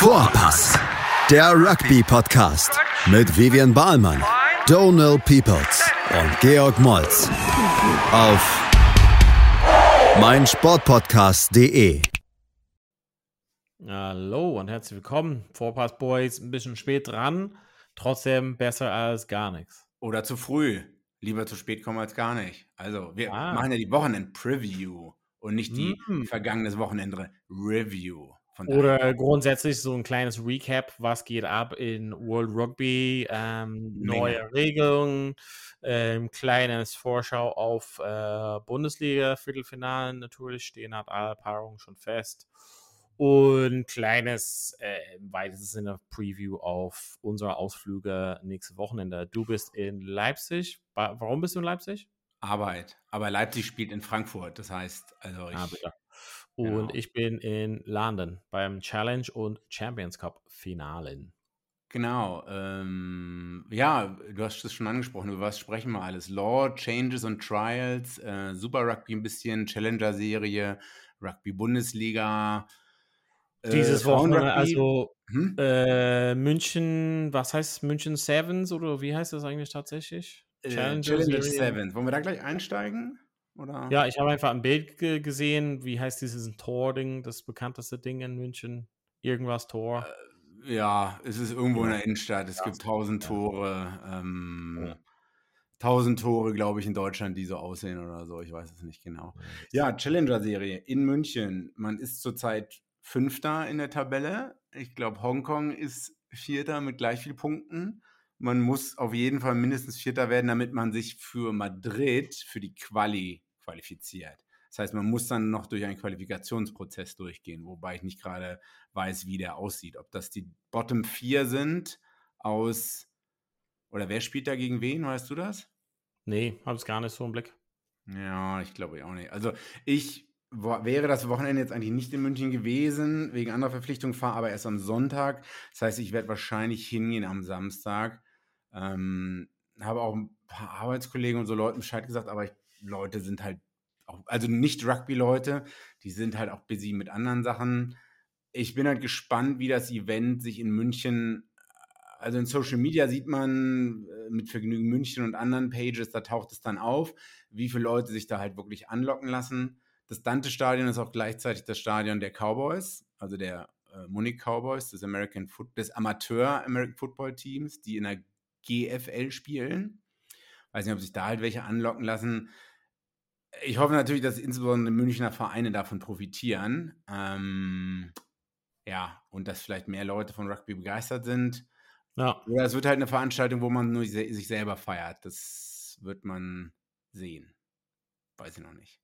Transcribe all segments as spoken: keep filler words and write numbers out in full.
Vorpass, der Rugby-Podcast mit Vivian Bahlmann, Donald Peoples und Georg Moltz auf meinsportpodcast punkt de. Hallo und herzlich willkommen. Vorpass Boys, ein bisschen spät dran, trotzdem besser als gar nichts. Oder zu früh. Lieber zu spät kommen als gar nicht. Also, wir Ah. machen ja die Wochenend-Preview und nicht die Mm. vergangenes Wochenende-Review. Von Oder daher. grundsätzlich so ein kleines Recap, was geht ab in World Rugby, ähm, neue Regeln, ähm, kleines Vorschau auf äh, Bundesliga-Viertelfinalen. Natürlich stehen halt alle Paarungen schon fest. Und kleines, äh, im weitesten Sinne Preview auf unsere Ausflüge nächstes Wochenende. Du bist in Leipzig. Wa- Warum bist du in Leipzig? Arbeit. Aber Leipzig spielt in Frankfurt. Das heißt, also ich. Ah, bitte. Und Genau. ich bin in London beim Challenge und Champions Cup Finalen. Genau. Ähm, ja, du hast es schon angesprochen. Über was sprechen wir alles? Law, Changes und Trials, äh, Super Rugby ein bisschen, Challenger-Serie, Rugby-Bundesliga. äh, Dieses Wochenende, Frauenrugby. also Hm? äh, München, was heißt München Sevens oder wie heißt das eigentlich tatsächlich? Äh, Challenger Challenger Serie. Seven. Wollen wir da gleich einsteigen? Oder? Ja, ich habe einfach ein Bild ge gesehen. Wie heißt dieses Tor-Ding, das bekannteste Ding in München? Irgendwas Tor. Ja, es ist irgendwo Ja. in der Innenstadt. Es Ja. gibt tausend Ja. Tore. Ähm, Ja. tausend Tore, glaube ich, in Deutschland, die so aussehen oder so. Ich weiß es nicht genau. Ja, das- Ja, Challenger-Serie in München. Man ist zurzeit Fünfter in der Tabelle. Ich glaube, Hongkong ist Vierter mit gleich viel Punkten. Man muss auf jeden Fall mindestens Vierter werden, damit man sich für Madrid, für die Quali qualifiziert. Das heißt, man muss dann noch durch einen Qualifikationsprozess durchgehen, wobei ich nicht gerade weiß, wie der aussieht. Ob das die Bottom vier sind aus, oder wer spielt da gegen wen, weißt du das? Nee, habe es gar nicht so im Blick. Ja, ich glaube auch nicht. Also ich wo- wäre das Wochenende jetzt eigentlich nicht in München gewesen, wegen anderer Verpflichtungen, fahre aber erst am Sonntag. Das heißt, ich werde wahrscheinlich hingehen am Samstag. Ähm, habe auch ein paar Arbeitskollegen und so Leuten Bescheid gesagt, aber ich, Leute sind halt auch, also nicht Rugby-Leute, die sind halt auch busy mit anderen Sachen. Ich bin halt gespannt, wie das Event sich in München, also in Social Media sieht man äh, mit Vergnügen München und anderen Pages, da taucht es dann auf, wie viele Leute sich da halt wirklich anlocken lassen. Das Dante-Stadion ist auch gleichzeitig das Stadion der Cowboys, also der äh, Munich Cowboys, des American Foot, des Amateur American Football Teams, die in der G F L spielen. Weiß nicht, ob sich da halt welche anlocken lassen. Ich hoffe natürlich, dass insbesondere Münchner Vereine davon profitieren. Ähm, ja, und dass vielleicht mehr Leute von Rugby begeistert sind. Ja. Oder es wird halt eine Veranstaltung, wo man nur se- sich selber feiert. Das wird man sehen. Weiß ich noch nicht.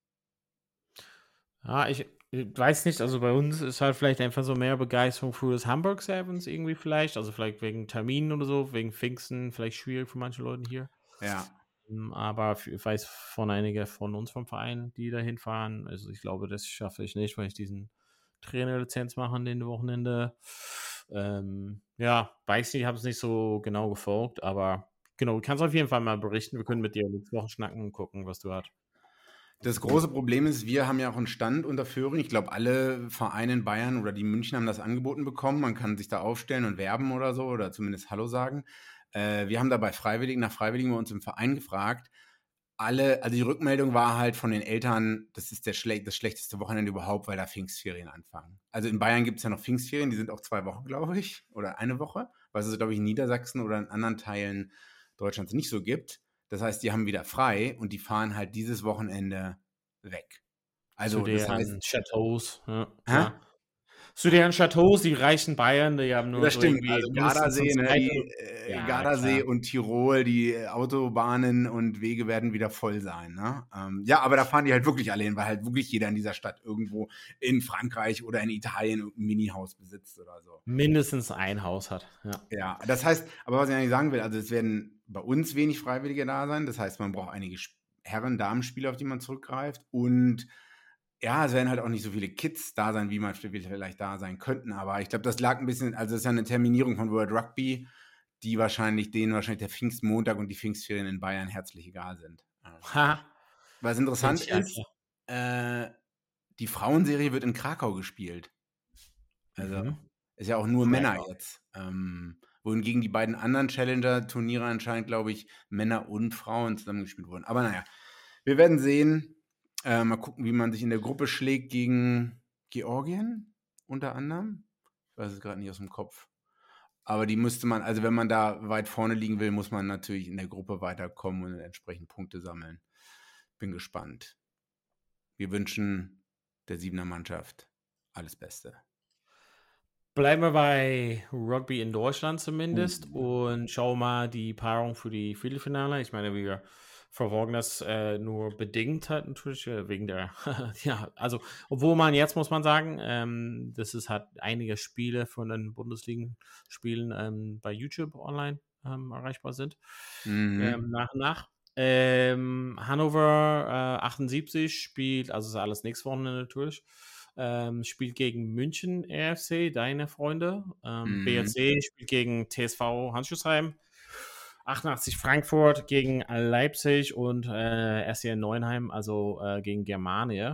Ja, ich, ich weiß nicht, also bei uns ist halt vielleicht einfach so mehr Begeisterung für das Hamburg Sevens irgendwie vielleicht, also vielleicht wegen Terminen oder so, wegen Pfingsten, vielleicht schwierig für manche Leute hier. Ja. Ähm, Aber f- ich weiß von einigen von uns vom Verein, die da hinfahren, also ich glaube, das schaffe ich nicht, weil ich diesen Trainerlizenz mache an den Wochenende. Ähm, ja, weiß nicht, ich habe es nicht so genau gefolgt, aber genau, du kannst auf jeden Fall mal berichten. Wir können mit dir nächste Woche schnacken und gucken, was du hast. Das große Problem ist, wir haben ja auch einen Stand unter Föhring. Ich glaube, alle Vereine in Bayern oder die München haben das angeboten bekommen. Man kann sich da aufstellen und werben oder so oder zumindest Hallo sagen. Äh, wir haben da bei Freiwilligen, nach Freiwilligen bei uns im Verein gefragt. Alle, also die Rückmeldung war halt von den Eltern, das ist der schle das schlechteste Wochenende überhaupt, weil da Pfingstferien anfangen. Also in Bayern gibt es ja noch Pfingstferien, die sind auch zwei Wochen, glaube ich, oder eine Woche, was es, glaube ich, in Niedersachsen oder in anderen Teilen Deutschlands nicht so gibt. Das heißt, die haben wieder frei und die fahren halt dieses Wochenende weg. Also Zu das deren heißt, Chateaus, ja, hä? klar. Zu deren Chateaus, die reichen Bayern, die haben nur Das so stimmt, irgendwie also mindestens Gardasee, ein ne, Zweitel. die äh, Ja, Gardasee klar. und Tirol, die äh, Autobahnen und Wege werden wieder voll sein, ne? Ähm, ja, aber da fahren die halt wirklich alle hin, weil halt wirklich jeder in dieser Stadt irgendwo in Frankreich oder in Italien ein Minihaus besitzt oder so. Mindestens ein Haus hat. Ja. Ja, das heißt, aber was ich eigentlich sagen will, also es werden bei uns wenig Freiwillige da sein. Das heißt, man braucht einige Sp- Herren, Damenspieler, auf die man zurückgreift. Und ja, es werden halt auch nicht so viele Kids da sein, wie man vielleicht da sein könnten. Aber ich glaube, das lag ein bisschen, also es ist ja eine Terminierung von World Rugby, die wahrscheinlich, denen wahrscheinlich der Pfingstmontag und die Pfingstferien in Bayern herzlich egal sind. Ha, Was interessant ja, ist, äh, die Frauenserie wird in Krakau gespielt. Also Mhm. Ist ja auch nur Correct. Männer jetzt. Ähm, wohingegen die beiden anderen Challenger-Turniere anscheinend, glaube ich, Männer und Frauen zusammengespielt wurden. Aber naja, wir werden sehen. Äh, mal gucken, wie man sich in der Gruppe schlägt gegen Georgien unter anderem. Ich weiß es gerade nicht aus dem Kopf. Aber die müsste man, also wenn man da weit vorne liegen will, muss man natürlich in der Gruppe weiterkommen und entsprechend Punkte sammeln. Bin gespannt. Wir wünschen der Siebener Mannschaft alles Beste. Bleiben wir bei Rugby in Deutschland zumindest uh. und schauen mal die Paarung für die Viertelfinale. Ich meine, wir verfolgen das äh, nur bedingt halt natürlich äh, wegen der, ja, also obwohl man jetzt muss man sagen, ähm, dass es halt einige Spiele von den Bundesliga-Spielen ähm, bei YouTube online ähm, erreichbar sind, mhm. ähm, nach und nach. Ähm, Hannover äh, achtundsiebzig spielt, also ist alles nächstes Wochenende natürlich, ähm, spielt gegen München R F C, deine Freunde. Ähm, mhm. B R C spielt gegen T S V Handschuhsheim. achtundachtzig Frankfurt gegen Leipzig und äh, S C N Neuenheim, also äh, gegen Germania.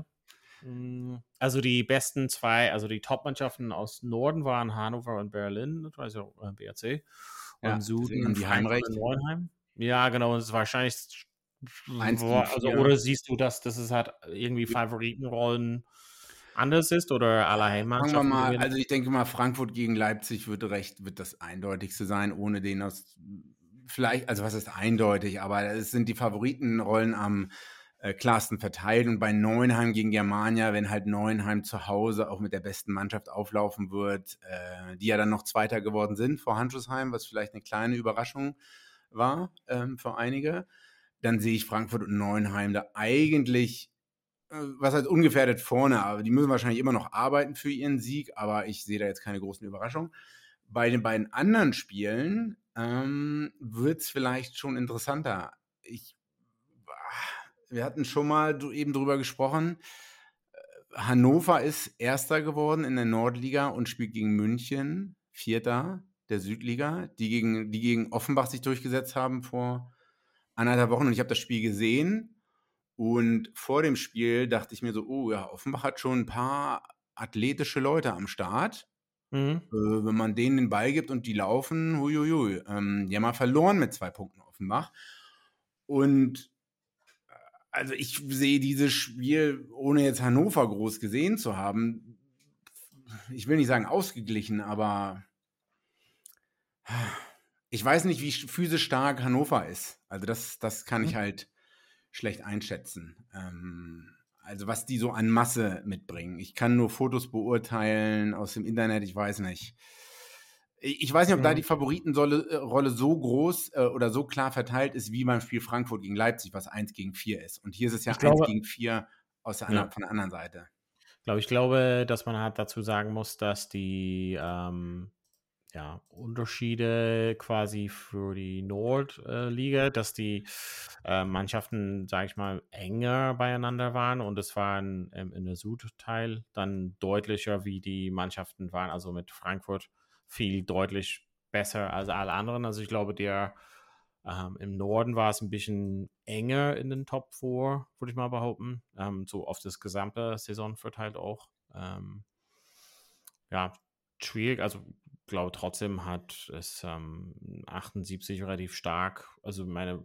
Also die besten zwei, also die Top-Mannschaften aus Norden waren Hannover und Berlin, also äh, B R C. Und ja, Süden die Heimrecht. Und Neuenheim. Ja, genau, das ist wahrscheinlich. Also, oder siehst du, dass das ist halt irgendwie Favoritenrollen anders ist oder alle Heimmannschaften? Fangen wir mal, also ich denke mal, Frankfurt gegen Leipzig wird recht, wird das eindeutigste sein, ohne den aus. Vielleicht, also was ist eindeutig, aber es sind die Favoritenrollen am äh, klarsten verteilt und bei Neuenheim gegen Germania, wenn halt Neuenheim zu Hause auch mit der besten Mannschaft auflaufen wird, äh, die ja dann noch Zweiter geworden sind vor Handschuhsheim, was vielleicht eine kleine Überraschung war ähm, für einige, dann sehe ich Frankfurt und Neuenheim da eigentlich, äh, was heißt ungefährdet vorne, aber die müssen wahrscheinlich immer noch arbeiten für ihren Sieg, aber ich sehe da jetzt keine großen Überraschungen. Bei den beiden anderen Spielen ähm, wird es vielleicht schon interessanter. Ich, wir hatten schon mal eben drüber gesprochen. Hannover ist Erster geworden in der Nordliga und spielt gegen München, Vierter der Südliga, die gegen, die gegen Offenbach sich durchgesetzt haben vor anderthalb Wochen. Und ich habe das Spiel gesehen und vor dem Spiel dachte ich mir so, oh ja, Offenbach hat schon ein paar athletische Leute am Start. Mhm. Äh, wenn man denen den Ball gibt und die laufen, huiuiui. Ähm, die haben mal verloren mit zwei Punkten Offenbach. Und also ich sehe dieses Spiel, ohne jetzt Hannover groß gesehen zu haben, ich will nicht sagen ausgeglichen, aber ich weiß nicht, wie physisch stark Hannover ist. Also das, das kann ich halt schlecht einschätzen. Ähm, also was die so an Masse mitbringen. Ich kann nur Fotos beurteilen aus dem Internet, ich weiß nicht. Ich weiß nicht, ob mhm. da die Favoritenrolle so groß äh, oder so klar verteilt ist, wie beim Spiel Frankfurt gegen Leipzig, was eins gegen vier ist. Und hier ist es ja eins gegen vier aus der anderen, ja. von der anderen Seite. Ich glaube, ich glaube, dass man halt dazu sagen muss, dass die ähm, ja, Unterschiede quasi für die Nordliga, äh, dass die äh, Mannschaften, sage ich mal, enger beieinander waren und es waren ähm, in der Südteil dann deutlicher, wie die Mannschaften waren, also mit Frankfurt viel deutlich besser als alle anderen. Also ich glaube, der ähm, im Norden war es ein bisschen enger in den Top vier, würde ich mal behaupten, ähm, so auf das gesamte Saison verteilt auch. Ähm, ja, schwierig, also ich glaube trotzdem hat es ähm, achtundsiebzig relativ stark, also meine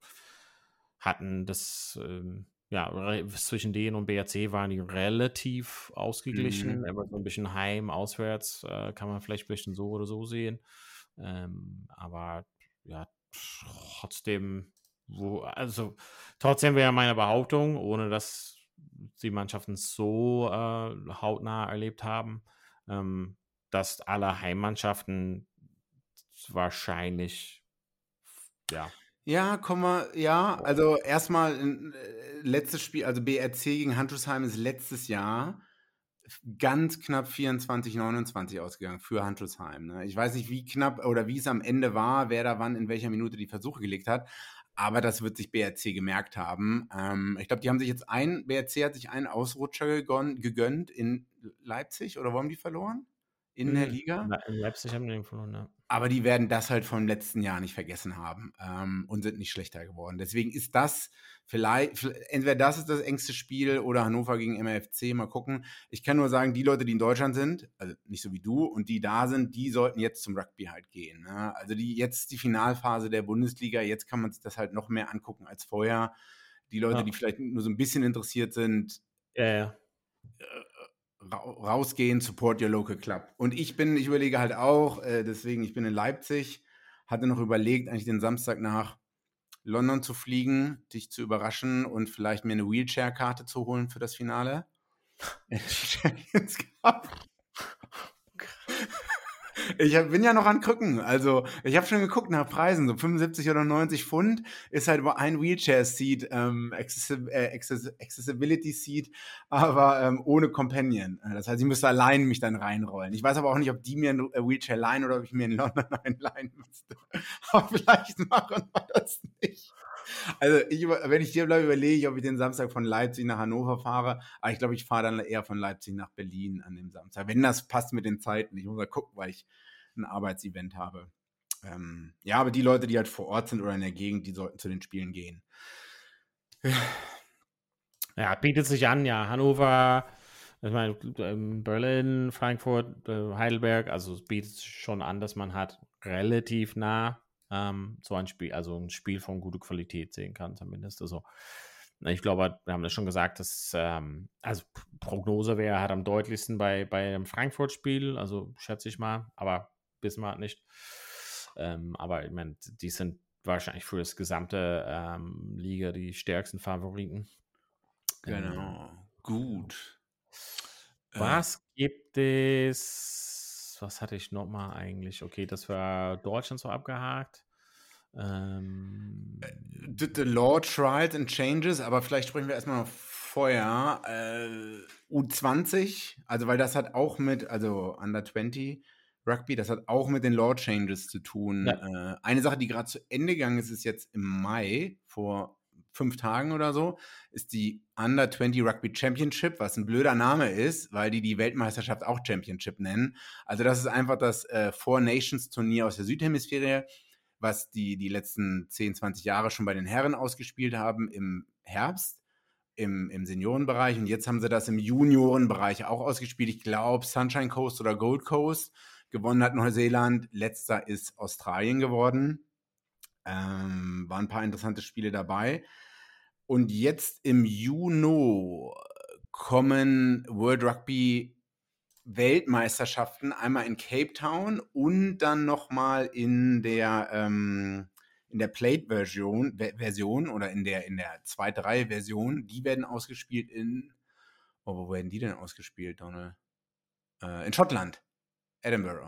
hatten das ähm, ja, zwischen denen und B R C waren die relativ ausgeglichen, mhm. aber so ein bisschen heim, auswärts äh, kann man vielleicht ein bisschen so oder so sehen, ähm, aber ja, trotzdem wo, also trotzdem wäre meine Behauptung, ohne dass die Mannschaften so äh, hautnah erlebt haben, ähm, dass alle Heimmannschaften wahrscheinlich, ja. Ja, komm mal, ja, also erstmal äh, letztes Spiel, also B R C gegen Handschuhsheim ist letztes Jahr ganz knapp vierundzwanzig neunundzwanzig ausgegangen für Handschuhsheim. Ne? Ich weiß nicht, wie knapp oder wie es am Ende war, wer da wann in welcher Minute die Versuche gelegt hat, aber das wird sich B R C gemerkt haben. Ähm, ich glaube, die haben sich jetzt ein, B R C hat sich einen Ausrutscher gegönnt, gegönnt in Leipzig oder wo haben die verloren? In mhm. der Liga? In Leipzig haben die verloren, ja. Aber die werden das halt vom letzten Jahr nicht vergessen haben ähm, und sind nicht schlechter geworden. Deswegen ist das vielleicht, entweder das ist das engste Spiel oder Hannover gegen M F C, mal gucken. Ich kann nur sagen, die Leute, die in Deutschland sind, also nicht so wie du, und die da sind, die sollten jetzt zum Rugby halt gehen. Ne? Also die jetzt die Finalphase der Bundesliga, jetzt kann man sich das halt noch mehr angucken als vorher. Die Leute, ja. die vielleicht nur so ein bisschen interessiert sind, ja, ja. rausgehen, support your local club. Und ich bin, ich überlege halt auch, äh, deswegen, ich bin in Leipzig, hatte noch überlegt, eigentlich den Samstag nach London zu fliegen, dich zu überraschen und vielleicht mir eine Wheelchair-Karte zu holen für das Finale. Ich hab, bin ja noch an Krücken, also ich habe schon geguckt nach Preisen, so fünfundsiebzig oder neunzig Pfund ist halt ein Wheelchair-Seat, ähm, Accessi- äh, Access- Accessibility-Seat, aber ähm, ohne Companion. Das heißt, ich müsste allein mich dann reinrollen. Ich weiß aber auch nicht, ob die mir ein Wheelchair leihen oder ob ich mir in London einen leihen müsste. Aber vielleicht machen wir das nicht. Also ich, wenn ich hier bleibe, überlege ich, ob ich den Samstag von Leipzig nach Hannover fahre. Aber ich glaube, ich fahre dann eher von Leipzig nach Berlin an dem Samstag. Wenn das passt mit den Zeiten. Ich muss mal gucken, weil ich ein Arbeitsevent habe. Ähm, ja, aber die Leute, die halt vor Ort sind oder in der Gegend, die sollten zu den Spielen gehen. Ja, bietet sich an, ja. Hannover, ich meine, Berlin, Frankfurt, Heidelberg, also es bietet sich schon an, dass man halt relativ nah ähm, so ein Spiel, also ein Spiel von guter Qualität sehen kann, zumindest. Also ich glaube, wir haben das schon gesagt, dass ähm, also Prognose wäre halt am deutlichsten bei, bei einem Frankfurt-Spiel, also schätze ich mal, aber wissen wir halt nicht. Ähm, aber ich meine, die sind wahrscheinlich für das gesamte ähm, Liga die stärksten Favoriten. Genau, ähm, gut. Was äh. gibt es, was hatte ich nochmal eigentlich? Okay, das war Deutschland so abgehakt. Ähm, the, the Law Trials and Changes, aber vielleicht sprechen wir erstmal noch vorher. Äh, U zwanzig, also weil das hat auch mit, also Under zwanzig Rugby, das hat auch mit den Law Changes zu tun. Ja. Äh, eine Sache, die gerade zu Ende gegangen ist, ist jetzt im Mai, vor fünf Tagen oder so, ist die Under zwanzig Rugby Championship, was ein blöder Name ist, weil die die Weltmeisterschaft auch Championship nennen. Also das ist einfach das äh, Four Nations Turnier aus der Südhemisphäre, was die die letzten zehn, zwanzig Jahre schon bei den Herren ausgespielt haben im Herbst, im, im Seniorenbereich. Und jetzt haben sie das im Juniorenbereich auch ausgespielt. Ich glaube, Sunshine Coast oder Gold Coast. Gewonnen hat Neuseeland. Letzter ist Australien geworden. Ähm, waren ein paar interessante Spiele dabei. Und jetzt im Juni kommen World Rugby Weltmeisterschaften, einmal in Cape Town und dann nochmal in der ähm, in der Plate-Version Version oder in der in der zweite Reihe Version. Die werden ausgespielt in, oh, wo werden die denn ausgespielt, Donald? Äh, in Schottland, Edinburgh.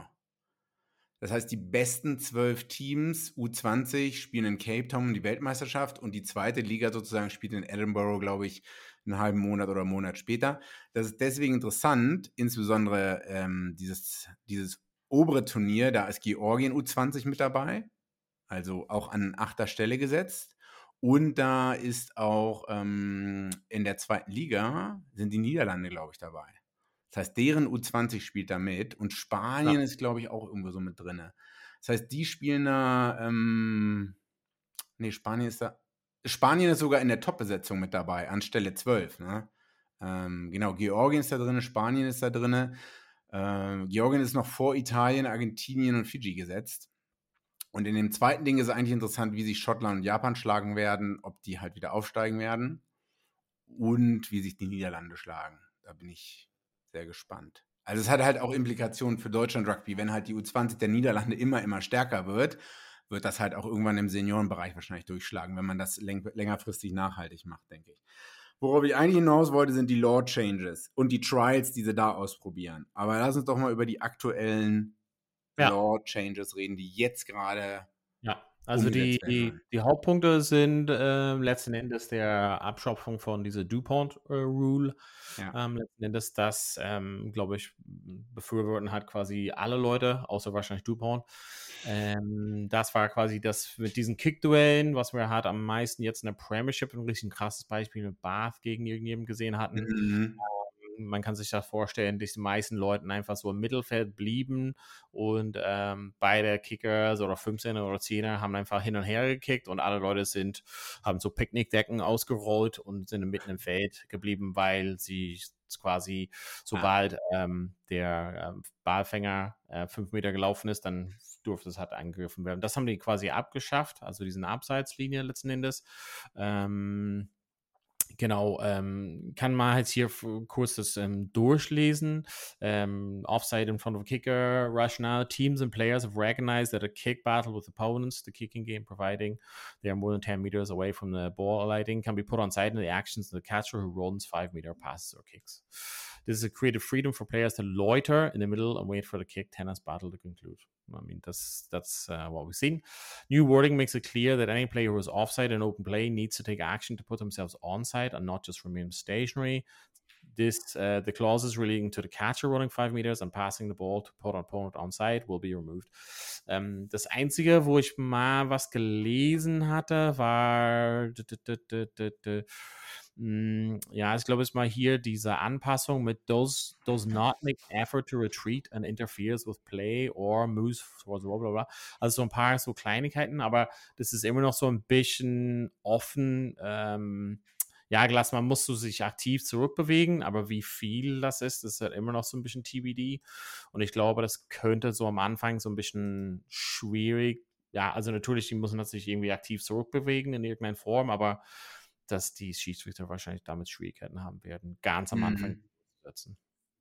Das heißt, die besten zwölf Teams U zwanzig spielen in Cape Town die Weltmeisterschaft und die zweite Liga sozusagen spielt in Edinburgh, glaube ich, einen halben Monat oder einen Monat später. Das ist deswegen interessant, insbesondere ähm, dieses, dieses obere Turnier, da ist Georgien U zwanzig mit dabei, also auch an achter Stelle gesetzt. Und da ist auch ähm, in der zweiten Liga sind die Niederlande, glaube ich, dabei. Das heißt, deren U zwanzig spielt da mit und Spanien ja. ist, glaube ich, auch irgendwo so mit drin. Das heißt, die spielen da, ähm, nee, Spanien ist da, Spanien ist sogar in der Top-Besetzung mit dabei, an Stelle zwölf. Ne? Ähm, genau, Georgien ist da drin, Spanien ist da drin. Ähm, Georgien ist noch vor Italien, Argentinien und Fidschi gesetzt. Und in dem zweiten Ding ist es eigentlich interessant, wie sich Schottland und Japan schlagen werden, ob die halt wieder aufsteigen werden und wie sich die Niederlande schlagen. Da bin ich sehr gespannt. Also es hat halt auch Implikationen für Deutschland Rugby, wenn halt die U zwanzig der Niederlande immer, immer stärker wird, wird das halt auch irgendwann im Seniorenbereich wahrscheinlich durchschlagen, wenn man das läng- längerfristig nachhaltig macht, denke ich. Worauf ich eigentlich hinaus wollte, sind die Law Changes und die Trials, die sie da ausprobieren. Aber lass uns doch mal über die aktuellen ja. Law Changes reden, die jetzt gerade ja. Also die, die, die Hauptpunkte sind äh, letzten Endes der Abschöpfung von dieser DuPont-Rule. Äh, ja. ähm, letzten Endes das, ähm, glaube ich, befürworten hat quasi alle Leute, außer wahrscheinlich DuPont. Ähm, das war quasi das mit diesen Kick-Duellen, was wir halt am meisten jetzt in der Premiership, ein richtig krasses Beispiel mit Bath gegen irgendjemanden gesehen hatten. Mhm. Ähm, man kann sich das vorstellen, dass die meisten Leute einfach so im Mittelfeld blieben und ähm, beide Kickers oder fünfzehner oder zehner haben einfach hin und her gekickt und alle Leute sind, haben so Picknickdecken ausgerollt und sind mitten im Feld geblieben, weil sie quasi, sobald ah. ähm, der ähm, Ballfänger äh, fünf Meter gelaufen ist, dann durfte es halt angegriffen werden. Das haben die quasi abgeschafft, also diesen Abseitslinie letzten Endes. Ähm, Genau, ähm, kann man halt hier kurz das ähm, durchlesen. Um, offside in front of a kicker, rationale. Teams and players have recognized that a kick battle with opponents, the kicking game, providing they are more than ten meters away from the ball alighting, can be put on side in the actions of the catcher who runs five meter passes or kicks. This is a creative freedom for players to loiter in the middle and wait for the kick tennis battle to conclude. I mean, that's that's uh, what we've seen. New wording makes it clear that any player who is offside in open play needs to take action to put themselves onside and not just remain stationary. This uh, the clauses relating to the catcher running five meters and passing the ball to put an opponent onside will be removed. Ähm, das Einzige, wo ich mal was gelesen hatte, war ja, ich glaube, es mal hier diese Anpassung mit does, does not make effort to retreat and interferes with play or moves towards blah, blah, blah. Also so ein paar so Kleinigkeiten, aber das ist immer noch so ein bisschen offen. Ähm, ja, gelassen, man muss so sich aktiv zurückbewegen, aber wie viel das ist, ist halt immer noch so ein bisschen T B D. Und ich glaube, das könnte so am Anfang so ein bisschen schwierig. Ja, also natürlich, die müssen sich irgendwie aktiv zurückbewegen in irgendeiner Form, aber dass die Schiedsrichter wahrscheinlich damit Schwierigkeiten haben werden, ganz am Anfang Mhm. zu setzen.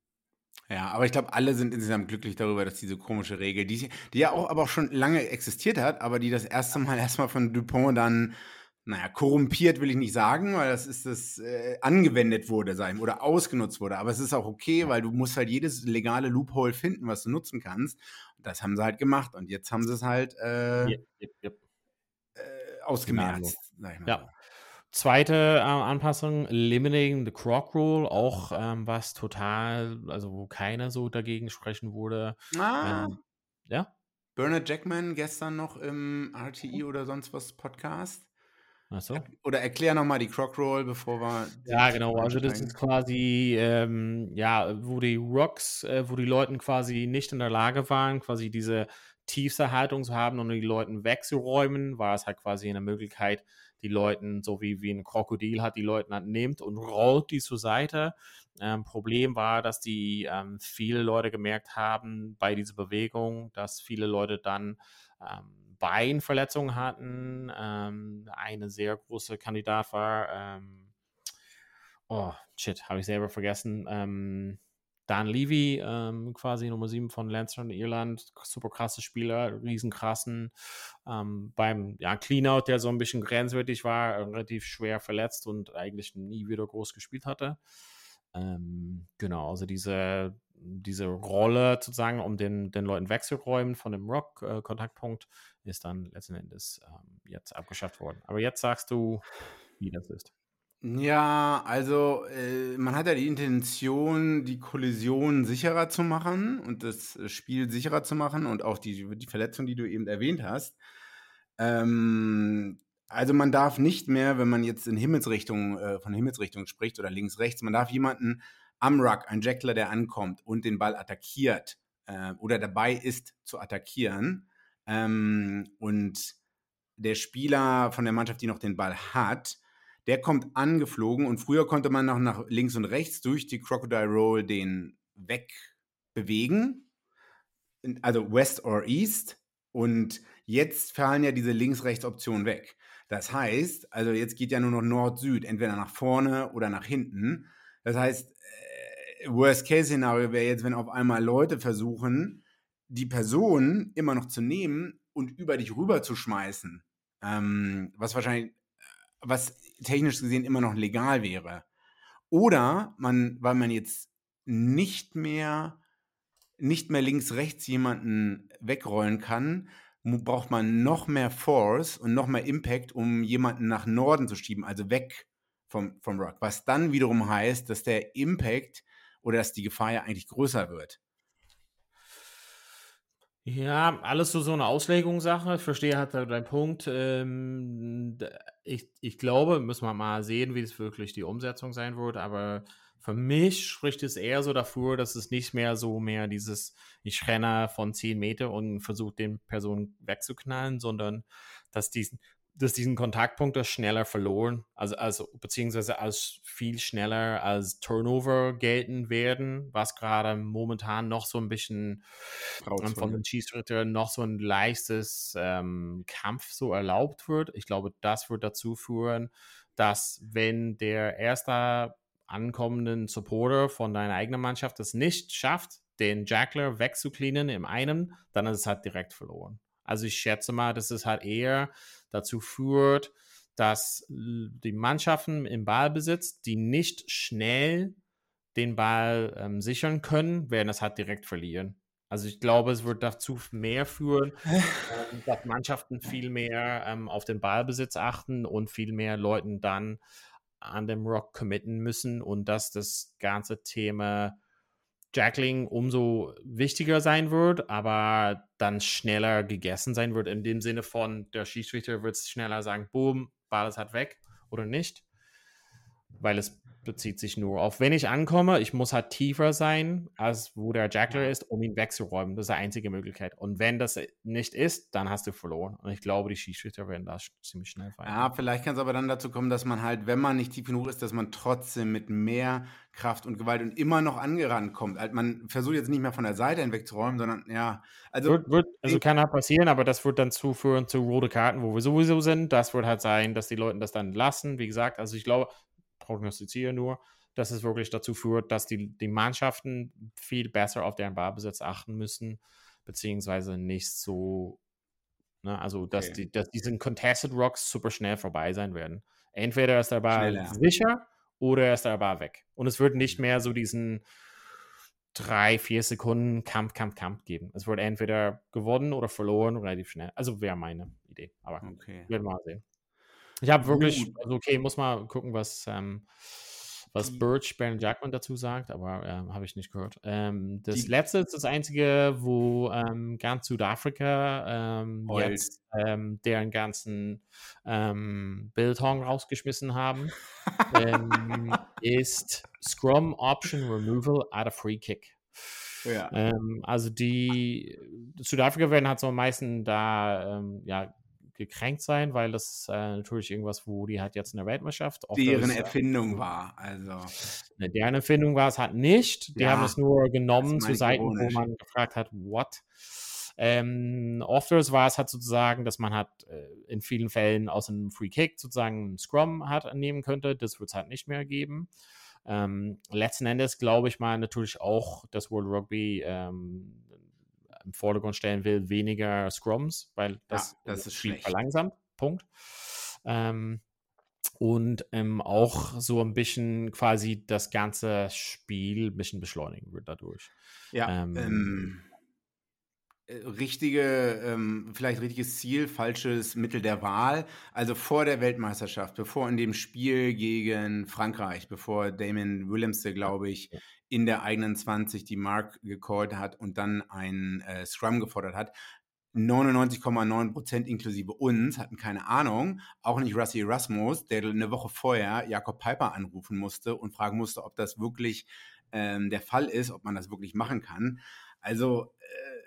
Ja, aber ich glaube, alle sind insgesamt glücklich darüber, dass diese komische Regel, die, die ja auch aber auch schon lange existiert hat, aber die das erste Mal erstmal von Dupont dann, naja, korrumpiert will ich nicht sagen, weil das ist das äh, angewendet wurde, sein oder ausgenutzt wurde. Aber es ist auch okay, weil du musst halt jedes legale Loophole finden, was du nutzen kannst. Und das haben sie halt gemacht. Und jetzt haben sie es halt äh, Yep, yep, yep. äh, ausgemerzt, sag ich mal Ja. so. Zweite äh, Anpassung, Eliminating the Croc Rule, auch ähm, was total, also wo keiner so dagegen sprechen wurde. Ah, Ähm, ja? Bernard Jackman gestern noch im R T I oder sonst was Podcast. Ach so. Oder erklär nochmal die Croc Roll, bevor wir... Ja, genau, also das ist quasi, ähm, ja, wo die Rocks, äh, wo die Leute quasi nicht in der Lage waren, quasi diese tiefste Haltung zu haben und die Leuten wegzuräumen, war es halt quasi eine Möglichkeit, die Leuten, so wie, wie ein Krokodil hat, die Leute halt nimmt und rollt die zur Seite. Ähm, Problem war, dass die ähm, viele Leute gemerkt haben bei dieser Bewegung, dass viele Leute dann ähm, Beinverletzungen hatten. Ähm, eine sehr große Kandidat war, ähm, oh, shit, habe ich selber vergessen. Ähm, Dan Levy, ähm, quasi Nummer sieben von Leinster in Irland, super krasse Spieler, riesenkrassen. Ähm, beim ja, Cleanout, der so ein bisschen grenzwertig war, relativ schwer verletzt und eigentlich nie wieder groß gespielt hatte. Ähm, genau, also diese, diese Rolle sozusagen, um den, den Leuten wegzuräumen von dem Rock-Kontaktpunkt, äh, ist dann letzten Endes ähm, jetzt abgeschafft worden. Aber jetzt sagst du, wie das ist. Ja, also äh, man hat ja die Intention, die Kollision sicherer zu machen und das Spiel sicherer zu machen und auch die, die Verletzung, die du eben erwähnt hast. Ähm, also man darf nicht mehr, wenn man jetzt in Himmelsrichtung, äh, von Himmelsrichtung spricht oder links, rechts, man darf jemanden am Ruck, ein Jackler, der ankommt und den Ball attackiert äh, oder dabei ist zu attackieren ähm, und der Spieler von der Mannschaft, die noch den Ball hat, der kommt angeflogen und früher konnte man noch nach links und rechts durch die Crocodile Roll den wegbewegen, also West or East, und jetzt fallen ja diese Links-Rechts-Optionen weg. Das heißt, also jetzt geht ja nur noch Nord-Süd, entweder nach vorne oder nach hinten. Das heißt, Worst-Case-Szenario wäre jetzt, wenn auf einmal Leute versuchen, die Person immer noch zu nehmen und über dich rüber zu schmeißen, ähm, was wahrscheinlich, was technisch gesehen immer noch legal wäre. Oder man, weil man jetzt nicht mehr, nicht mehr links-rechts jemanden wegrollen kann, braucht man noch mehr Force und noch mehr Impact, um jemanden nach Norden zu schieben, also weg vom, vom Rock. Was dann wiederum heißt, dass der Impact oder dass die Gefahr ja eigentlich größer wird. Ja, alles so, so eine Auslegungssache. Ich verstehe halt deinen Punkt. Ähm, ich, ich glaube, müssen wir mal sehen, wie es wirklich die Umsetzung sein wird, aber Für mich spricht es eher so dafür, dass es nicht mehr so mehr dieses, ich renne von zehn Meter und versuche den Person wegzuknallen, sondern dass diesen, dass diesen Kontaktpunkte schneller verloren, also, also beziehungsweise als viel schneller als Turnover gelten werden, was gerade momentan noch so ein bisschen ähm, von den Schiedsrichtern noch so ein leichtes ähm, Kampf so erlaubt wird. Ich glaube, das wird dazu führen, dass wenn der erste ankommenden Supporter von deiner eigenen Mannschaft es nicht schafft, den Jackler wegzucleanen im einen, dann ist es halt direkt verloren. Also ich schätze mal, dass es halt eher dazu führt, dass die Mannschaften im Ballbesitz, die nicht schnell den Ball ähm, sichern können, werden es halt direkt verlieren. Also ich glaube, es wird dazu mehr führen, ähm, dass Mannschaften viel mehr ähm, auf den Ballbesitz achten und viel mehr Leuten dann an dem Rock committen müssen und dass das ganze Thema Jackling umso wichtiger sein wird, aber dann schneller gegessen sein wird, in dem Sinne von, der Schiedsrichter wird schneller sagen, boom, Ball ist halt weg oder nicht, weil es bezieht sich nur auf, wenn ich ankomme, ich muss halt tiefer sein, als wo der Jackler ist, um ihn wegzuräumen. Das ist die einzige Möglichkeit. Und wenn das nicht ist, dann hast du verloren. Und ich glaube, die Schiedsrichter werden da ziemlich schnell fallen. Ja, vielleicht kann es aber dann dazu kommen, dass man halt, wenn man nicht tief genug ist, dass man trotzdem mit mehr Kraft und Gewalt und immer noch angerannt kommt. Also man versucht jetzt nicht mehr von der Seite hinweg zu räumen, sondern ja, also wird, wird, also kann halt passieren, aber das wird dann zuführen zu rote Karten, wo wir sowieso sind. Das wird halt sein, dass die Leute das dann lassen. Wie gesagt, also ich glaube, prognostiziere nur, dass es wirklich dazu führt, dass die, die Mannschaften viel besser auf deren Ballbesitz achten müssen, beziehungsweise nicht so, ne, also dass, Okay. die, dass diese Contested Rocks super schnell vorbei sein werden. Entweder ist der Ball Schneller. sicher oder ist der Ball weg. Und es wird nicht mehr so diesen drei, vier Sekunden Kampf, Kampf, Kampf geben. Es wird entweder gewonnen oder verloren relativ schnell. Also wäre meine Idee. Aber Okay. werden wir mal sehen. Ich habe wirklich, Gut. also okay, muss mal gucken, was, ähm, was Die- Birch Baron Jackman dazu sagt, aber ähm, habe ich nicht gehört. Ähm, das Die- letzte ist das einzige, wo ähm, ganz Südafrika ähm, Heult. jetzt ähm, deren ganzen ähm, Biltong rausgeschmissen haben, ähm, ist Scrum Option Removal at a Free Kick. Ja. Ähm, also die Südafrika werden halt so am meisten da ähm, ja, gekränkt sein, weil das äh, natürlich irgendwas, wo die halt jetzt in der Weltmeisterschaft oft Deren das, Erfindung war. Also. Ne, deren Erfindung war es halt nicht. Die Ja, haben es nur genommen das zu meine ich Seiten, wo ironisch. man gefragt hat, what? Ähm, ofters war es halt sozusagen, dass man halt äh, in vielen Fällen aus einem Free Kick sozusagen einen Scrum hat nehmen könnte. Das wird es halt nicht mehr geben. Ähm, letzten Endes glaube ich mal natürlich auch, dass World Rugby ähm, im Vordergrund stellen will, weniger Scrums, weil das, Ja, das ist Spiel schlecht. verlangsamt. Punkt. Ähm, und ähm, auch so ein bisschen quasi das ganze Spiel ein bisschen beschleunigen wird dadurch. Ja, Ähm, ähm, äh, richtige, ähm, vielleicht richtiges Ziel, falsches Mittel der Wahl. Also vor der Weltmeisterschaft, bevor in dem Spiel gegen Frankreich, bevor Damien Willemse, glaube ich, Ja. in der eigenen zwanzig die Mark gecallt hat und dann ein äh, Scrum gefordert hat, neunundneunzig Komma neun Prozent inklusive uns hatten keine Ahnung, auch nicht Rusty Erasmus, der eine Woche vorher Jakob Piper anrufen musste und fragen musste, ob das wirklich ähm, der Fall ist, ob man das wirklich machen kann. Also äh,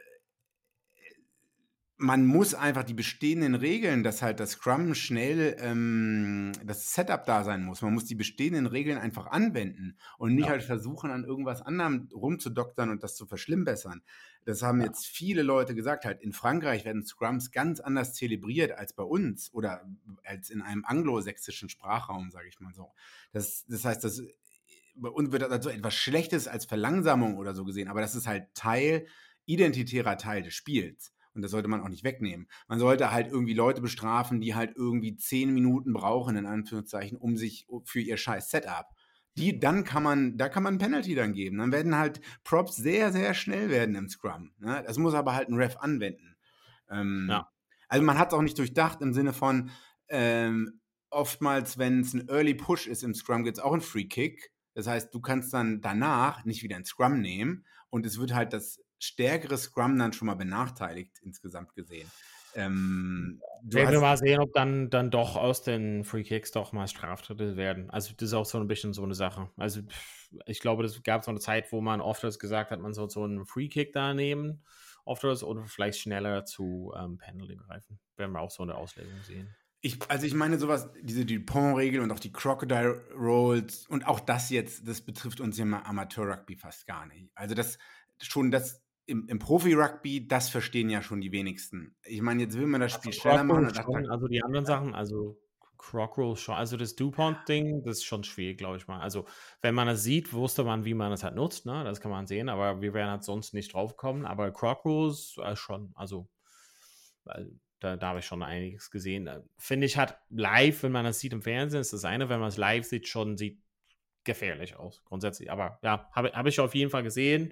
man muss einfach die bestehenden Regeln, dass halt das Scrum schnell ähm, das Setup da sein muss. Man muss die bestehenden Regeln einfach anwenden und nicht Ja. halt versuchen, an irgendwas anderem rumzudoktern und das zu verschlimmbessern. Das haben Ja. jetzt viele Leute gesagt, halt in Frankreich werden Scrums ganz anders zelebriert als bei uns oder als in einem anglosächsischen Sprachraum, sage ich mal so. Das, das heißt, das, bei uns wird das also etwas Schlechtes als Verlangsamung oder so gesehen, aber das ist halt Teil, identitärer Teil des Spiels. Und das sollte man auch nicht wegnehmen. Man sollte halt irgendwie Leute bestrafen, die halt irgendwie zehn Minuten brauchen, in Anführungszeichen, um sich für ihr scheiß Setup. Die, dann kann man, da kann man ein Penalty dann geben. Dann werden halt Props sehr, sehr schnell werden im Scrum. Ne? Das muss aber halt ein Ref anwenden. Ähm, Ja. Also man hat es auch nicht durchdacht im Sinne von, ähm, oftmals, wenn es ein Early Push ist im Scrum, gibt es auch einen Free Kick. Das heißt, du kannst dann danach nicht wieder ein Scrum nehmen und es wird halt das stärkere Scrum dann schon mal benachteiligt, insgesamt gesehen. Ähm, du Werden wir hast, mal sehen, ob dann, dann doch aus den Free Kicks doch mal Straftritte werden. Also das ist auch so ein bisschen so eine Sache. Also pff, ich glaube, es gab so eine Zeit, wo man oft gesagt hat, man soll so einen Free Kick da nehmen, oft oder vielleicht schneller zu ähm, Penalty greifen. Werden wir auch so eine Auslegung sehen. ich, also ich meine sowas, diese Dupont-Regel und auch die Crocodile Rolls und auch das jetzt, das betrifft uns im Amateur-Rugby fast gar nicht. Also das schon das im, im Profi-Rugby, das verstehen ja schon die wenigsten. Ich meine, jetzt will man das Spiel Also schneller Croc machen. Rolls Und schon, also die anderen Sachen, also Croc Rolls schon, also das DuPont-Ding, das ist schon schwierig, glaube ich mal. Also wenn man es sieht, wusste man, wie man es halt nutzt, ne? Das kann man sehen, aber wir werden halt sonst nicht drauf kommen. Aber Croc Rolls äh, schon, also weil da, da habe ich schon einiges gesehen. Äh, Finde ich halt live, wenn man das sieht im Fernsehen, ist das eine, wenn man es live sieht, schon sieht gefährlich aus, grundsätzlich. Aber ja, habe hab ich auf jeden Fall gesehen.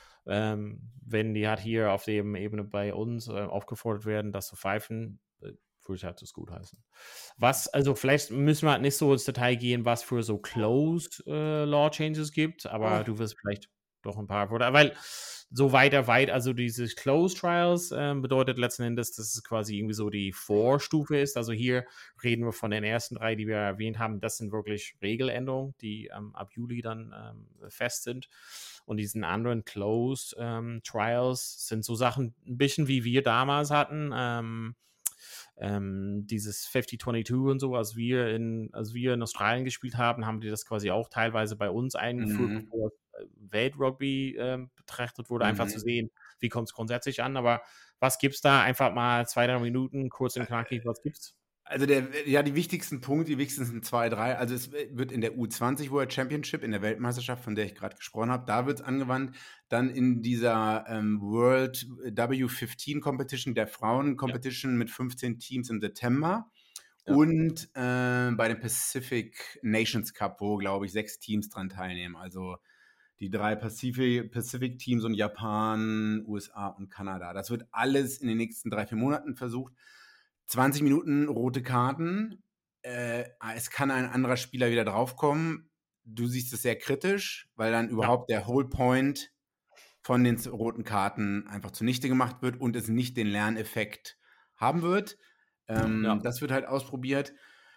Ähm, wenn die halt hier auf der Ebene bei uns äh, aufgefordert werden, das zu pfeifen, äh, würde ich halt das gut heißen. Was, also vielleicht müssen wir halt nicht so ins Detail gehen, was für so Closed äh, Law Changes gibt, aber Oh. du wirst vielleicht doch ein paar, oder, weil so weiter weit, also diese Closed Trials äh, bedeutet letzten Endes, dass es quasi irgendwie so die Vorstufe ist. Also hier reden wir von den ersten drei, die wir erwähnt haben. Das sind wirklich Regeländerungen, die ähm, ab Juli dann ähm, fest sind. Und diesen anderen Closed ähm, Trials sind so Sachen, ein bisschen wie wir damals hatten. Ähm, ähm, dieses fünfzig zweiundzwanzig und so, als wir in, als wir in Australien gespielt haben, haben die das quasi auch teilweise bei uns eingeführt, Mhm. bevor Weltrugby äh, betrachtet wurde, Mhm. einfach zu sehen, wie kommt es grundsätzlich an. Aber was gibt's da? Einfach mal zwei, drei Minuten, kurz und knackig, was gibt's? Also der, ja, die wichtigsten Punkte, die wichtigsten sind zwei, drei. Also es wird in der U zwanzig World Championship, in der Weltmeisterschaft, von der ich gerade gesprochen habe, da wird es angewandt. Dann in dieser ähm, World W fünfzehn Competition, der Frauen-Competition ja. mit fünfzehn Teams im September. Ja. Und äh, bei dem Pacific Nations Cup, wo, glaube ich, sechs Teams dran teilnehmen. Also die drei Pacific, Pacific Teams und Japan, U S A und Kanada. Das wird alles in den nächsten drei, vier Monaten versucht. zwanzig Minuten rote Karten. Äh, es kann ein anderer Spieler wieder draufkommen. Du siehst es sehr kritisch, weil dann überhaupt ja. der Whole Point von den roten Karten einfach zunichte gemacht wird und es nicht den Lerneffekt haben wird. Ähm, ja. Das wird halt ausprobiert.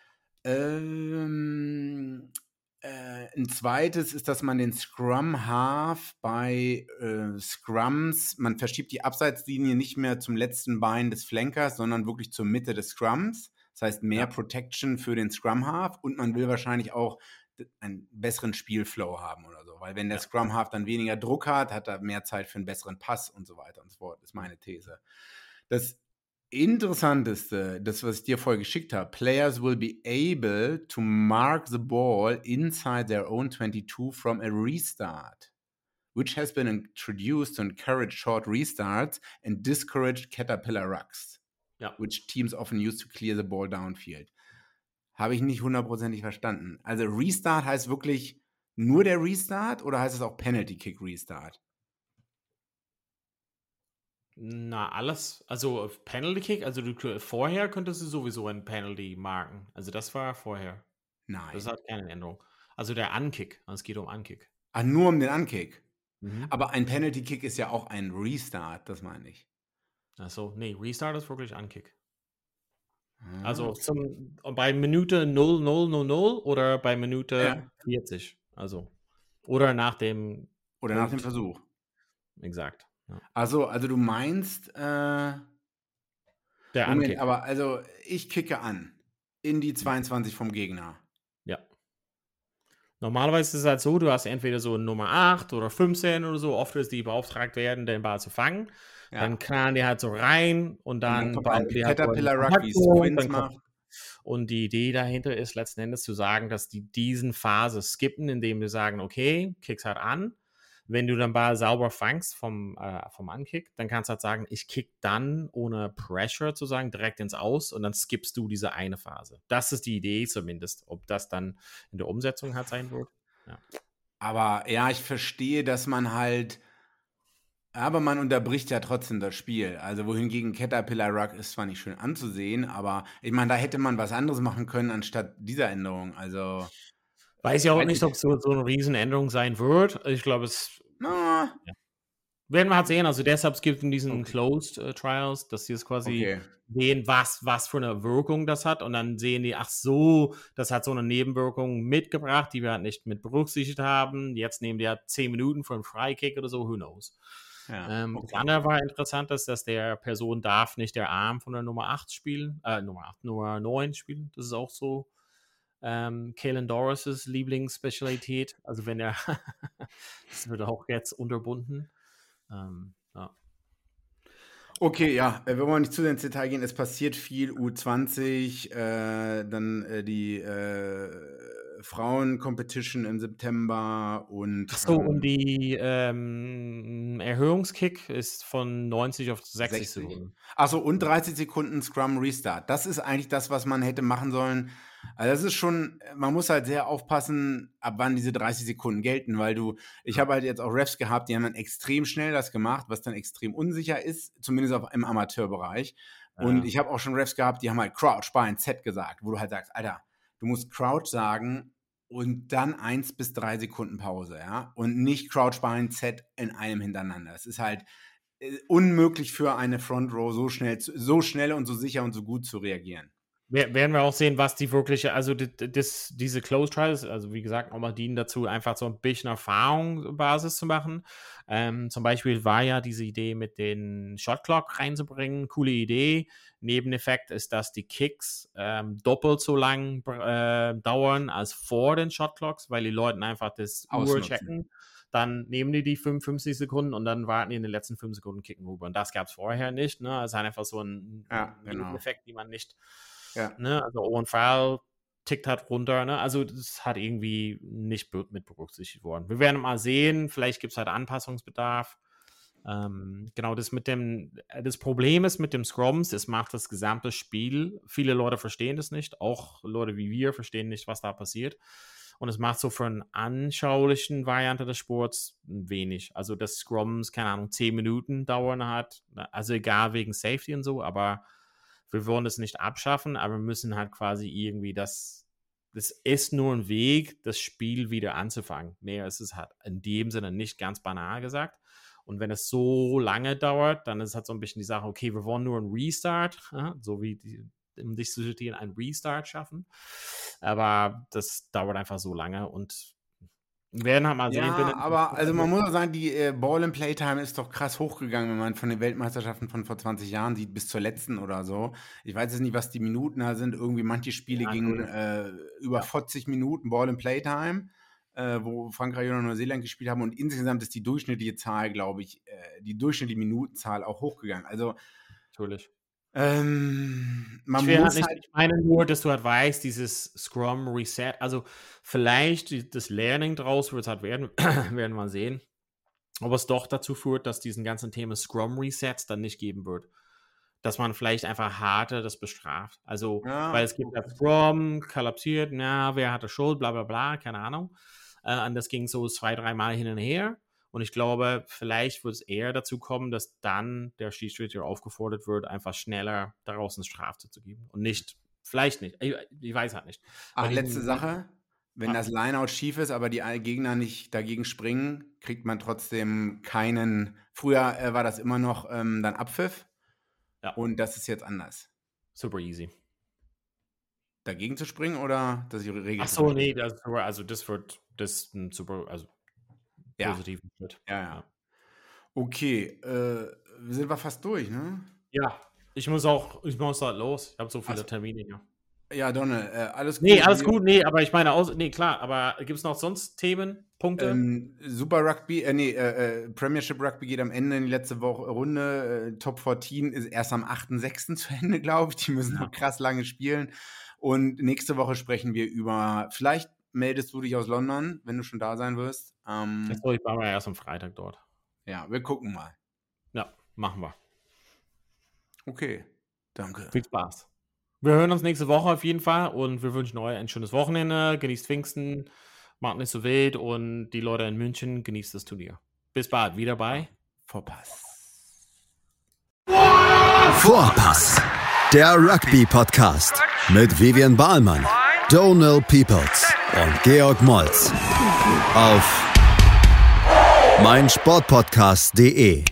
Ähm, äh, ein zweites ist, dass man den Scrum Half bei äh, Scrums, man verschiebt die Abseitslinie nicht mehr zum letzten Bein des Flankers, sondern wirklich zur Mitte des Scrums. Das heißt, mehr ja. Protection für den Scrum Half und man will wahrscheinlich auch einen besseren Spielflow haben oder so, weil wenn der ja. Scrum Half dann weniger Druck hat, hat er mehr Zeit für einen besseren Pass und so weiter und so fort, ist meine These. Das Interessanteste, das, was ich dir vorher geschickt habe, players will be able to mark the ball inside their own twenty-two from a restart, which has been introduced to encourage short restarts and discourage caterpillar rucks, ja. which teams often use to clear the ball downfield. Habe ich nicht hundertprozentig verstanden. Also Restart heißt wirklich nur der Restart oder heißt es auch Penalty Kick Restart? Na, alles. Also Penalty Kick, also du, vorher könntest du sowieso ein Penalty marken. Also das war vorher. Nein. Das hat keine Änderung. Also der Unkick, es geht um Unkick. Ah, nur um den Unkick? Mhm. Aber ein Penalty Kick ist ja auch ein Restart, das meine ich. Achso, nee, Restart ist wirklich Unkick. Ah. Also zum, bei Minute null null null null oder bei Minute ja. vierzig. Also. Oder nach dem Oder Punkt. Nach dem Versuch. Exakt. Ja. Also, also du meinst, äh, der Moment, Unkick. aber also ich kicke an in die zweiundzwanzig vom Gegner. Ja. Normalerweise ist es halt so, du hast entweder so Nummer acht oder fünfzehn oder so, oft ist die beauftragt werden, den Ball zu fangen. Ja. Dann knallen die halt so rein und dann, und dann kommt die Caterpillar halt Rugby Squints macht. Und die Idee dahinter ist letzten Endes zu sagen, dass die diesen Phase skippen, indem wir sagen, okay, kick's halt an. Wenn du den Ball sauber fangst vom, äh, vom Unkick, dann kannst du halt sagen, ich kick dann ohne Pressure zu sagen, direkt ins Aus und dann skippst du diese eine Phase. Das ist die Idee zumindest. Ob das dann in der Umsetzung halt sein wird. Ja. Aber ja, ich verstehe, dass man halt, aber man unterbricht ja trotzdem das Spiel. Also wohingegen Caterpillar Ruck ist zwar nicht schön anzusehen, aber ich meine, da hätte man was anderes machen können anstatt dieser Änderung. Also weiß ja auch nicht, ob es so, so eine Riesenänderung sein wird. Ich glaube, es no. ja. Werden wir halt sehen, also deshalb gibt es diesen Okay. Closed äh, Trials, dass sie es quasi Okay. sehen, was, was für eine Wirkung das hat und dann sehen die, ach so, das hat so eine Nebenwirkung mitgebracht, die wir halt nicht mit berücksichtigt haben. Jetzt nehmen die ja zehn Minuten für einen Freikick oder so, who knows. Ja, Ähm, Das okay. andere war interessant, ist, dass der Person darf nicht der Arm von der Nummer acht spielen, äh, Nummer acht, Nummer neun spielen. Das ist auch so ähm, Kalen Doris' Lieblingsspezialität. Also wenn er, das wird auch jetzt unterbunden. Ähm, ja. Okay, ja, äh, wir wollen nicht zu sehr ins Detail gehen. Es passiert viel, U zwanzig, äh, dann äh, die äh, Frauen-Competition im September und Ach so, und ähm, die ähm, Erhöhungskick ist von neunzig auf sechzig sechzig. Sekunden. Achso, und dreißig Sekunden Scrum Restart. Das ist eigentlich das, was man hätte machen sollen. Also das ist schon, man muss halt sehr aufpassen, ab wann diese dreißig Sekunden gelten, weil du, ich habe halt jetzt auch Refs gehabt, die haben dann extrem schnell das gemacht, was dann extrem unsicher ist, zumindest auch im Amateurbereich. Und Ja. ich habe auch schon Refs gehabt, die haben halt Crouch, Bein, Z gesagt, wo du halt sagst, Alter, du musst Crouch sagen und dann eins bis drei Sekunden Pause, ja, und nicht Crouch, Bein, Z in einem hintereinander. Es ist halt äh, unmöglich für eine Front Row so schnell, zu- so schnell und so sicher und so gut zu reagieren. Wer- Werden wir auch sehen, was die wirkliche, also di- di- das, diese Close Trials, also wie gesagt, nochmal dienen dazu, einfach so ein bisschen Erfahrungsbasis zu machen. Ähm, zum Beispiel war ja diese Idee mit den Shot Clock reinzubringen, coole Idee. Nebeneffekt ist, dass die Kicks ähm, doppelt so lang äh, dauern als vor den Shot Clocks, weil die Leute einfach das Uhr Ausnutzen. checken. Dann nehmen die die fünfundfünfzig Sekunden und dann warten die in den letzten fünf Sekunden kicken rüber. Und das gab es vorher nicht. Ne? Es ist einfach so ein Ja, genau. Nebeneffekt, die man nicht Ja. Ne, also Owen Farrell tickt halt runter, ne? Also das hat irgendwie nicht be- mit berücksichtigt worden. Wir werden mal sehen, vielleicht gibt es halt Anpassungsbedarf. Ähm, genau, das mit dem, das Problem ist mit dem Scrums, es macht das gesamte Spiel, viele Leute verstehen das nicht, auch Leute wie wir verstehen nicht, was da passiert. Und es macht so für eine anschaulichen Variante des Sports wenig. Also das Scrums, keine Ahnung, zehn Minuten dauern hat, also egal wegen Safety und so, aber wir wollen das nicht abschaffen, aber wir müssen halt quasi irgendwie das, das ist nur ein Weg, das Spiel wieder anzufangen. Mehr ist es halt in dem Sinne nicht ganz banal gesagt. Und wenn es so lange dauert, dann ist halt so ein bisschen die Sache, okay, wir wollen nur einen Restart, ja, so wie die, um dich zu zitieren, einen Restart schaffen. Aber das dauert einfach so lange und wir werden halt mal sehen. Ja, binnen- aber also man muss auch sagen, die äh, Ball and Playtime ist doch krass hochgegangen, wenn man von den Weltmeisterschaften von vor zwanzig Jahren sieht, bis zur letzten oder so. Ich weiß jetzt nicht, was die Minuten da sind. Irgendwie manche Spiele Ja, gingen cool. äh, über Ja. vierzig Minuten Ball and Playtime, äh, wo Frankreich oder Neuseeland gespielt haben. Und insgesamt ist die durchschnittliche Zahl, glaube ich, äh, die durchschnittliche Minutenzahl auch hochgegangen. Also Natürlich. ähm, man Ich, will halt muss nicht, halt, ich meine nur, dass du halt weißt, dieses Scrum Reset, also vielleicht die- das Learning draus wird es halt werden, werden wir sehen, ob es doch dazu führt, dass diesen ganzen Thema Scrum Resets dann nicht geben wird. Dass man vielleicht einfach harter das bestraft. Also, Ja, weil es gibt ja Scrum, kollapsiert, na, wer hatte Schuld, bla bla bla, keine Ahnung. Äh, und das ging so zwei, dreimal hin und her. Und ich glaube, vielleicht wird es eher dazu kommen, dass dann der Schiedsrichter aufgefordert wird, einfach schneller daraus eine Strafe zu geben. Und nicht, vielleicht nicht, ich, ich weiß halt nicht. ach, Bei diesen- letzte Sache. Wenn Ah. das Lineout schief ist, aber die Gegner nicht dagegen springen, kriegt man trotzdem keinen. Früher äh, war das immer noch ähm, dann Abpfiff. Ja. Und das ist jetzt anders. Super easy. Dagegen zu springen oder dass die Regel Ach zu so, verstehen? nee, das, also das wird, das ist ein super, also Ja. positiven Schritt. Ja, ja. Okay, äh, sind wir fast durch, ne? Ja, ich muss auch, ich muss halt los. Ich habe so viele Ach so. Termine hier. Ja, Donne, äh, alles gut. Nee, alles Wir- gut, nee, aber ich meine, aus, nee, klar, aber gibt es noch sonst Themen, Punkte? Ähm, Super Rugby, äh, nee, äh, äh, Premiership Rugby geht am Ende in die letzte Woche Runde. Äh, Top vierzehn ist erst am achten sechsten zu Ende, glaube ich. Die müssen Ja. noch krass lange spielen. Und nächste Woche sprechen wir über, vielleicht meldest du dich aus London, wenn du schon da sein wirst. Ähm, Achso, ich war mal erst am Freitag dort. ja, wir gucken mal. Ja, machen wir. Okay, danke. Viel Spaß. Wir hören uns nächste Woche auf jeden Fall und wir wünschen euch ein schönes Wochenende. Genießt Pfingsten, macht nicht so wild und die Leute in München genießt das Turnier. Bis bald, wieder bei Vorpass. Vorpass, der Rugby-Podcast mit Vivian Bahlmann, Donald Peoples und Georg Moltz auf meinsportpodcast punkt de.